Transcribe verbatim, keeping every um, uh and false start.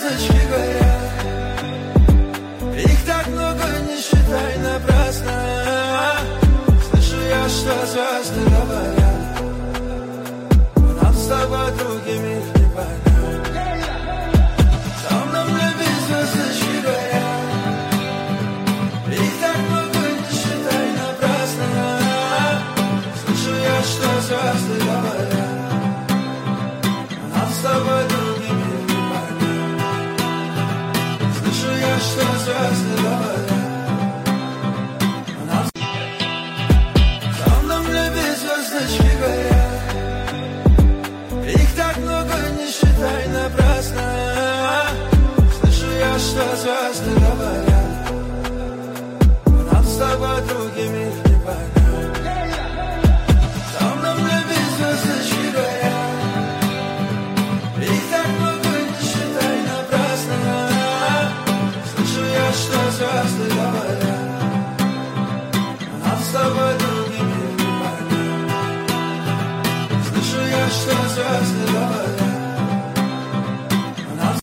звездочки горят. Их так много, не считай напрасно. Слышу я, что звезды говорят: нам с тобой другими не понять. В темном небе звездочки горят. Их так много, не считай напрасно. Слышу я, что звезды говорят: нам с тобой другими не понять. Слышу я, что звезды говорят. Звездочки горят. Их так много, не считай напрасно. Слышу я, что звезды говорят: нам с тобой другими не понять. В темном небе звездочки горят. Их так много, не считай напрасно. Слышу я, что звезды говорят: нам с тобой другими не понять. Слышу я, что звезды говорят.